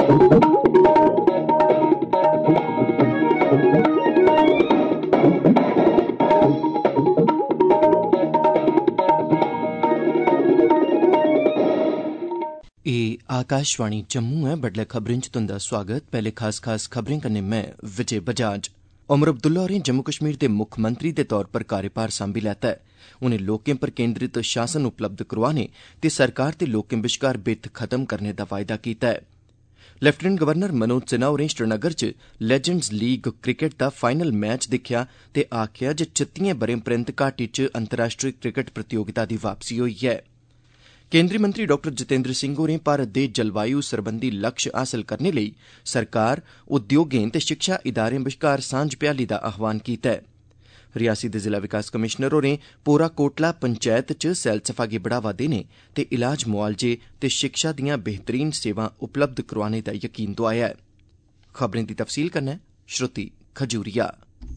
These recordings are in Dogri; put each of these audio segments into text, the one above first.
आकाशवाणी जम्मू है। बडलै खबरें च तुंदा स्वागत। पहले खास खबरें कन्नै मैं विजय बजाज। उमर अब्दुल्ला होरें जम्मू कश्मीर दे मुक्खमंत्री दे तौर पर कार्यभार सांभी लैता है। उनें लोकें पर केन्द्रित शासन उपलब्ध करोआने ते सरकार ते लोकें बश्कार बित्थ खत्म करने दा वायदा कीता है। लेफ्टिनेंट गवर्नर मनोज सिन्हा होरें श्रीनगर च लेजेंड्स लीग क्रिकेट दा फाइनल मैच दिक्खेआ ते आखेआ जे 36 ब'रें परैंत घाटी च अंतर्राष्ट्रीय क्रिकेट प्रतियोगिता दी वापसी होई ऐ। केन्द्रीय मंत्री डॉक्टर जितेंद्र सिंह होरें भारत दे जलवायु सरबंधी लक्ष्य हासल करने लेई सरकार, उद्योगें ते शिक्षा इदारें बश्कार सांझ भ्याली दा आह्वान कीता है। रियासी दे जिला विकास कमिशनर होरें पोरा कोटला पंचैत च सैलसफा गी बढ़ावा देने ते इलाज मुआलजे ते शिक्षा दियां बेहतरीन सेवां उपलब्ध करोआने दा यकीन दोआया है। खबरें दी तफसील कन्नै श्रुति खजूरिया।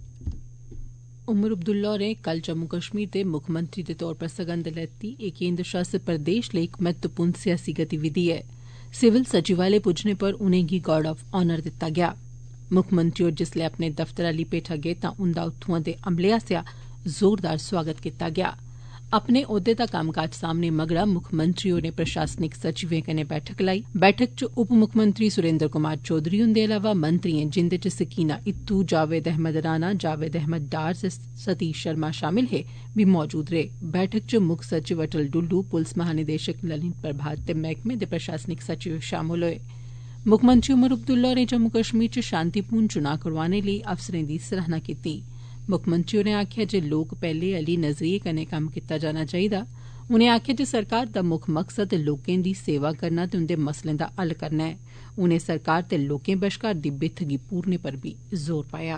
उमर अब्दुल्ला होरें कल जम्मू कश्मीर दे मुक्खमंत्री दे तौर पर सगंध लैती। एह् केन्द्र शासित प्रदेश लेई इक महत्वपूर्ण सियासी गतिविधि ऐ। सिविल सचिवालय पुज्जने पर उनेंगी गार्ड ऑफ ऑनर दित्ता गेआ। मुक्खमंत्री होर जिसलै अपने दफ्तर आली पेठा गे तां उंदा उत्थुआं दे अमले आसेआ जोरदार सोआगत कीता गेआ। अपने ओह्दे दा कम्मकाज सामने मगरा मुक्खमंत्री होरें प्रशासनिक सचिवें कन्नै बैठक लाई। बैठक च उप मुक्खमंत्री सुरेन्द्र कुमार चौधरी हुंदे अलावा मंत्रिएं जिंदे च सकीना इत्तू, जावेद अहमद राणा, जावेद अहमद डार ते सतीश शर्मा शामिल हे बी मौजूद रेह्। बैठक च मुक्ख सचिव अटल डुल्लू, पुलस महानिदेशक नलिन प्रभात ते मैह्कमे दे प्रशासनिक सचिव शामल होए। मुक्खमंत्री उमर अब्दुल्ला होरें जम्मू कश्मीर च शांतिपूर्ण चुनां करोआने लेई अफसरें दी सराहना कीती। मुक्खमंत्री होरें आखेआ जे लोक पैह्ले आली नजरिये कन्नै कम्म कीता जाना चाहिदा। उनें आखेआ जे सरकार दा मुक्ख मकसद लोकें दी सेवा करना ते उंदे मसलें दा हल करना ऐ। उनें सरकार ते लोकें बश्कार दी बित्थ गी पूरने पर बी जोर पाया।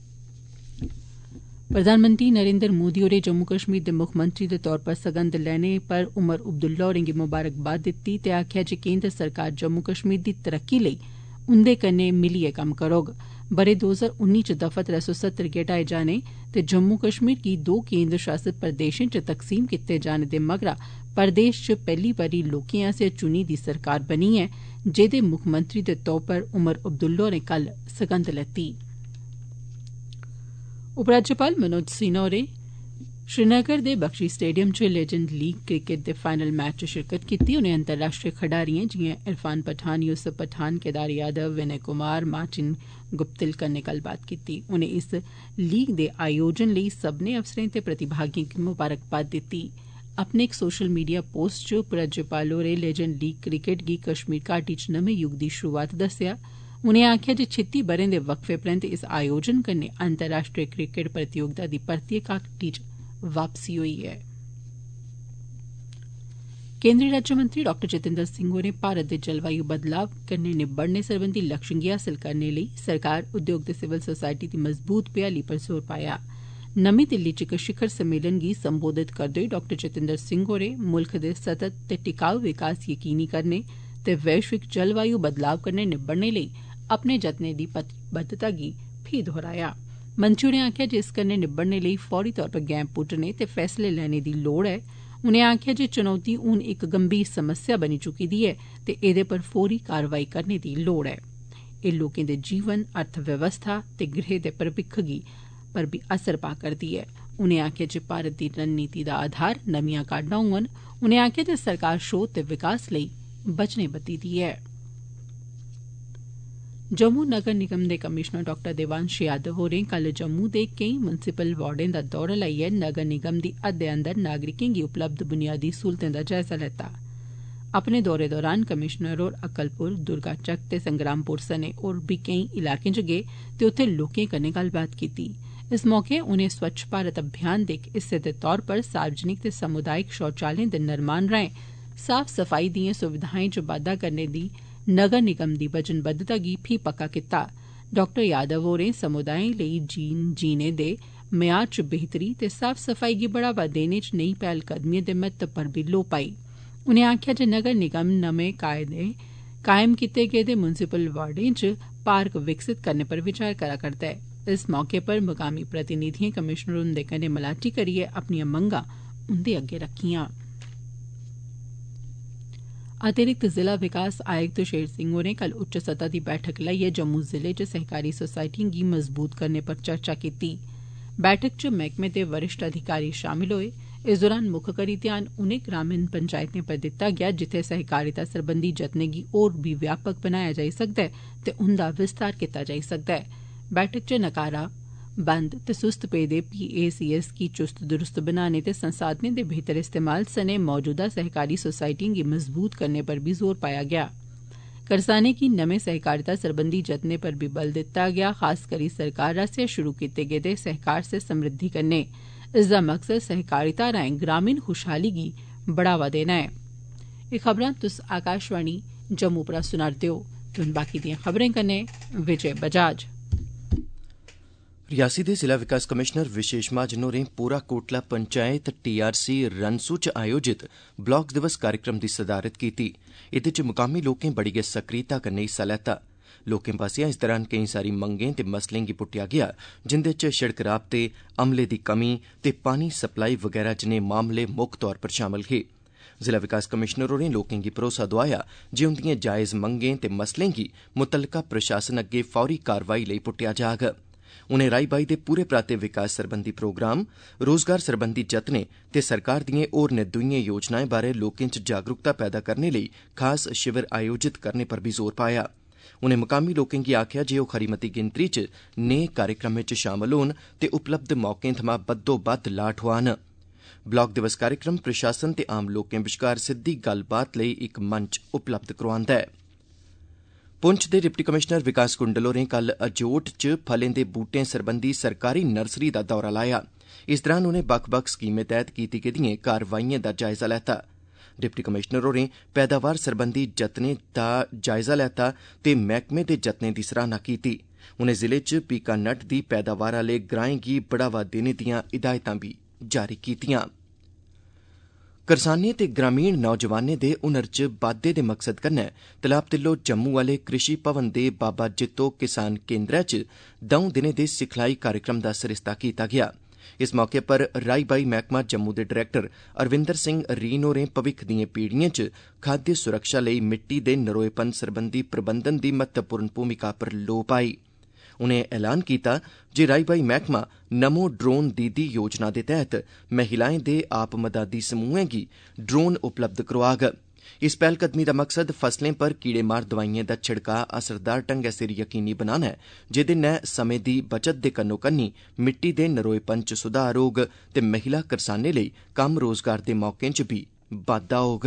प्रधानमंत्री नरेन्द्र मोदी होरें जम्मू कश्मीर दे मुक्खमंत्री दे तौर पर सगंध लैने पर उमर अब्दुल्ला होरें गी मुबारकबाद दित्ती ते आखेआ जे केन्द्र सरकार जम्मू कश्मीर दी तरक्की लेई उंदे कन्नै मिलियै कम्म करोग। ब'रे 2019 च दफा 370 गी हटाए जाने ते जम्मू कश्मीर गी 2 केन्द्र शासित प्रदेशें च तकसीम कीते जाने दे मगरा प्रदेश च पैह्ली बारी लोकें आसेआ चुनी दी सरकार बनी ऐ, जेह्दे मुक्खमंत्री दे तौर पर उमर अब्दुल्ला होरें कल सगंध लैती। उपराज्यपाल मनोज सिन्हा होरें श्रीनगर दे बख्शी स्टेडियम च लेजेंड लीग क्रिकेट दे फाइनल मैच च शिरकत कीती। उनें अंतर्राष्ट्रीय खडारिएं जिआं इरफान पठान, यूसुफ पठान, केदार यादव, विनय कुमार, मार्टिन गुप्तिल कन्नै गल्लबात कीती। उनें इस लीग दे आयोजन लेई सब्मनें अफसरें ते प्रतिभागिएं गी मुबारकबाद दित्ती। अपने इक सोशल मीडिया पोस्ट च उपराज्यपाल होरें लेजेंड लीग क्रिकेट गी कश्मीर घाटी च नमें युग दी शुरूआत दस्सेआ। उनें आखेआ जे 36 ब'रें दे वक्फे परैंत इस आयोजन कन्नै अंतर्राष्ट्रीय क्रिकेट प्रतियोगिता दी परतियै घाटी च वापसी होई ऐ। केन्द्रीय राज्यमंत्री डाक्टर जितेंद्र सिंह होरें भारत दे जलवायु बदलाव कन्नै निब्बड़ने सरबंधी लक्ष्यें गी हासल करने लेई सरकार, उद्योग ते सिविल सोसायटी दी मजबूत भ्याली पर जोर पाया। नमीं दिल्ली च इक शिखर सम्मेलन गी संबोधित करदे होई डाक्टर जितेंद्र सिंह होरें मुल्ख दे सतत ते टिकाऊ विकास यकीनी करने ते वैश्विक जलवायु बदलाव कन्नै निब्बड़ने लेई अपने जतनें दी प्रतिबद्धता गी फ्ही दोहराया। मंत्री होरें आखेआ जे इस कन्नै निब्बड़ने लेई फौरी तौर पर गैं पुट्टने ते फैसले लैने दी लोड़ ऐ। उनें आखेआ जे चुनौती हून इक गंभीर समस्या बनी चुकी दी ऐ ते एह्दे पर फौरी कारवाई करने दी लोड़ ऐ। एह् लोकें दे जीवन, अर्थव्यवस्था ते गृह दे भविक्ख पर बी असर पा करदी ऐ। उनें आखेआ जे भारत दी रणनीति दा आधार नमियां काह्डां होङन। उनें आखेआ जे सरकार शोध ते विकास लेई वचनेबद्ध ऐ। जम्मू नगर निगम दे कमीशनर डाक्टर देवांश यादव होरें कल जम्मू दे केईं म्युनिसिपल वार्डें दा दौरा लाइयै नगर निगम दी हद्दै अंदर नागरिकें गी उपलब्ध बुनियादी सहूलतें दा जायजा लैता। अपने दौरे दौरान कमीशनर होर अकलपुर, दुर्गा चक ते संग्रामपुर सने होर बी केईं इलाकें च गे ते उत्थै लोकें कन्नै गल्लबात कीती। इस मौके उनें स्वच्छ भारत अभियान दे इक हिस्से दे तौर पर सार्वजनिक ते समुदायिक शौचालयें दे निर्माण राएं साफ सफाई दिएं सुविधाएं च बाद्दा करने दी नगर निगम दी वचनबद्धता गी फ्ही पक्का कीता। डाक्टर यादव होरें समुदायें लेई जीने दे म्यार च बेहतरी ते साफ सफाई गी बढ़ावा देने च नेई पैह्लकदमिएं दे महत्व पर बी लोऽ पाई। उनें आखेआ जे नगर निगम नमें कायम कीते गेदे म्युनिसिपल वार्डें च पार्क विकसित करने पर विचार करा करदा ऐ। इस मौके पर मुकामी प्रतिनिधिएं कमीशनर हुंदे कन्नै मलाटी करियै अपनियां मंगां उंदे अग्गे रक्खियां। अतिरिक्त जिला विकास आयुक्त शेर सिंह होरें कल उच्च सतह दी बैठक लाइयै जम्मू जिले च सहकारी सोसायटिएं गी मजबूत करने पर चर्चा कीती। बैठक च मैहकमे दे वरिष्ठ अधिकारी शामिल होए। इस दौरान मुक्ख करी ध्यान उनें ग्रामीण पंचायतें पर दित्ता गेआ जित्थै सहकारिता सरबंधी जतनें गी होर बी व्यापक बनाया जाई सकदा ऐ ते उंदा विस्तार कीता जाई सकदा ऐ। बैठक च नकारा बंद ते सुस्त पेदे PACS गी चुस्त दुरुस्त बनाने ते संसाधनें दे बेहतर इस्तेमाल सने मौजूदा सहकारी सोसायटिएं गी मजबूत करने पर बी जोर पाया गेआ। करसानें गी नमें सहकारिता सरबंधी जतनें पर बी बल दित्ता गेआ, खास करी सरकार आस्सेआ शुरू कीते गेदे सहकार से समृद्धि कन्नै। इसदा मकसद सहकारिता राएं ग्रामीण खुशहाली गी बढ़ावा देना ऐ। एह् खबरां तुस आकाशवाणी जम्मू परा सुना'रदे ओ ते हुन बाकी दियां खबरें कन्नै विजय बजाज। रियासी दे जिला विकास कमिशनर विशेष महाजन होरें पूरा कोटला पंचायत TRC रनसू च आयोजित ब्लाक दिवस कार्यक्रम दी सदारत कीती। एह्दे च मुकामी लोकें बड़ी गै सक्रियता कन्नै हिस्सा लैता। लोकें पास्सेआ इस दौरान केईं सारी मंगें ते मसलें गी पुट्टेआ गेआ, जिंदे च शिड़क राबते, अमले दी कमी ते पानी सप्लाई वगैरा जनेह् मामले मुक्ख तौर पर शामल हे। जिला विकास कमिशनर होरें लोकें गी भरोसा दोआया जे उंदिएं जायज़ मंगें ते मसलें गी मुत्तलका प्रशासन अग्गे फौरी कारवाई लेई पुट्टेआ जाग। उनें राई बाई दे पूरे पराते विकास सरबंधी प्रोग्राम, रोजगार सरबंधी जतनें ते सरकार दिएं होरनें दुइएं योजनाएं बारै लोकें च जागरूकता पैदा करने लेई खास शिविर आयोजित करने पर बी जोर पाया। उनें मुकामी लोकें गी आखेआ जे ओह् खरी मती गिनतरी च नेह् कार्यक्रमें च शामल होन ते उपलब्ध मौकें थमां बद्धोबद्ध लाह् ठोआन। ब्लाक दिवस कार्यक्रम प्रशासन ते आम लोकें बश्कार सिद्धी गल्लबात लेई इक मंच उपलब्ध करोआंदा ऐ। पुंछ दे डिप्टी कमिशनर विकास कुंडल होरें कल अजोट च फलें दे बूटें सरबंधी सरकारी नर्सरी दा दौरा लाया। इस दौरान उनें बक्ख बक्ख स्कीमें तैह्त कीती गेदिएं कारवाइएं दा जायजा लैता। डिप्टी कमिशनर होरें पैदावार सरबंधी जतनें दा जायजा लैता ते मैह्कमे दे जतनें दी सराहना कीती। उनें जिले च पीका नट दी पैदावार आह्ले ग्राएं गी बढ़ावा देने दियां हिदायतां बी जारी कीतियां। करसानें ते ग्रामीण नौजवानें दे हुनर च बाद्दे दे मकसद कन्नै तलाब तिल्लो जम्मू आह्ले कृषि भवन दे बाबा जित्तो किसान केन्द्रै च 2 दिनें दे सिखलाई कार्यक्रम दा सरिस्ता कीता गेआ। इस मौके पर राई बाई मैह्कमा जम्मू दे डरैक्टर अरविंदर सिंह रीन होरें भविक्ख दिएं पीढ़िएं च खाद्य सुरक्षा लेई मिट्टी दे नरोएपन सरबंधी प्रबंधन दी महत्वपूर्ण भूमिका पर लोऽ पाई। उनें ऐलान कीता जे राई बाई मैह्कमा नमो ड्रोन दीदी योजना दे तैह्त महिलाएं दे आप मदादी समूहें गी ड्रोन उपलब्ध करोआग। इस पैह्लकदमी दा मकसद फसलें पर कीड़ेमार दवाइएं दा छिड़काऽ असरदार ढंगै सिर यकीनी बनाना ऐ, जेह्दे नै समें दी बचत दे कन्नो कन्नी मिट्टी दे नरोएपन च सुधार होग ते महिला करसानें लेई कम्म रोजगार दे मौकें च बी बाद्दा होग।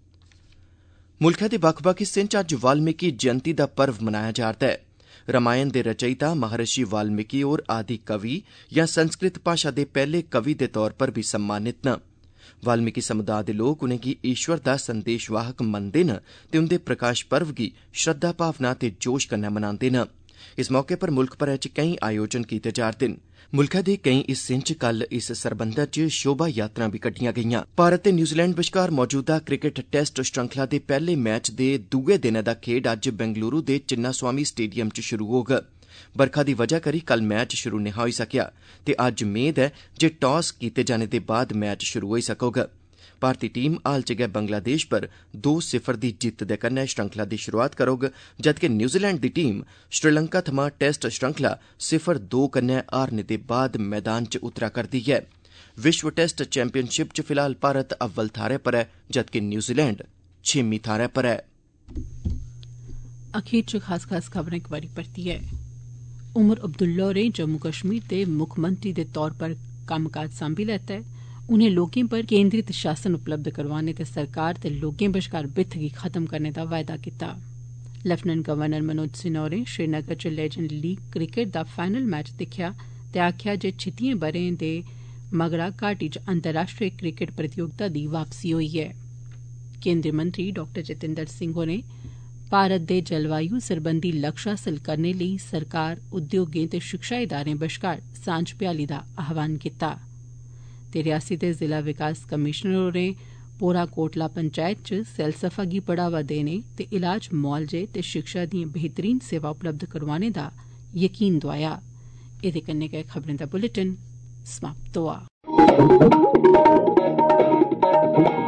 मुल्खै दे बक्ख बक्ख हिस्सें च अज्ज वाल्मीकि जयंती दा पर्व मनाया जा'रदा ऐ। रामायण दे रचयिता महर्षि वाल्मीकि होर आदि कवि या संस्कृत भाषा दे पैह्ले कवि दे तौर पर बी सम्मानित न। वाल्मीकि समुदाय दे लोक उनेंगी ईश्वर दा संदेशवाहक मनदे न ते उंदे प्रकाश पर्व गी श्रद्धा भावना ते जोश कन्नै मनांदे न। इस मौके पर मुल्ख भरै च केईं आयोजन कीते जा'रदे न। मुल्खै दे केईं हिस्सें च कल इस सरबंधै च शोभा यात्रां बी कड्डियां गेईआं। भारत ते न्यूजीलैंड बश्कार मौजूदा क्रिकेट टेस्ट श्रृंखला दे पैह्ले मैच दे दूए दिनै दा खेड्ड अज्ज बेंगलुरू दे चिन्नास्वामी स्टेडियम च शुरू होग। बरखा दी वजह करी कल मैच शुरू नेहा होई सकेआ ते अज्ज मेद ऐ जे टॉस कीते जाने दे बाद मैच शुरू होई सकोग। भारती टीम हाल च गै बंगलादेश पर 2-0 दी जित्त दे कन्नै श्रृंखला दी शुरुआत करोग, जदकि न्यूजीलैंड दी टीम श्रीलंका थमां टेस्ट श्रृंखला 0-2 कन्नै हारने दे बाद मैदान च उतरा करदी ऐ। विश्व टेस्ट चैंपियनशिप च फिलहाल भारत अव्वल थाह्रै पर ऐ, जदकि न्यूजीलैंड 6मीं थाह्रै पर ऐ। अखीर च खास खबरें इक बारी परतियै। उमर अब्दुल्ला होरें जम्मू कश्मीर दे मुक्खमंत्री दे तौर पर कम्मकाज सांभी लैता ऐ। उनें लोकें पर केन्द्रित शासन उपलब्ध करोआने ते सरकार ते लोकें बश्कार बित्थ गी खत्म करने दा वायदा कीता। लेफ्टिनेंट गवर्नर मनोज सिन्हा होरें श्रीनगर च लेजेंड लीग क्रिकेट दा फाइनल मैच दिक्खेआ ते आखेआ जे 36 ब'रें दे मगरा घाटी च अंतर्राष्ट्रीय क्रिकेट प्रतियोगिता दी वापसी होई ऐ। केन्द्रीय मंत्री डॉ जितेंद्र सिंह होरें भारत दे जलवायु सरबंधी लक्ष्य हासल करने लेई सरकार, उद्योगें ते शिक्षा इदारें बश्कार सांझ भ्याली दा आह्वान कीता। ते रियासी दे जिला विकास कमिशनर होरें पोरा कोटला पंचायत च सैलसफा गी बढ़ावा देने ते इलाज मुआलजे ते शिक्षा दिएं बेहतरीन सेवा उपलब्ध करोआने दा यकीन दोआया। एह्दे कन्नै गै खबरें दा बुलेटिन समाप्त होआ।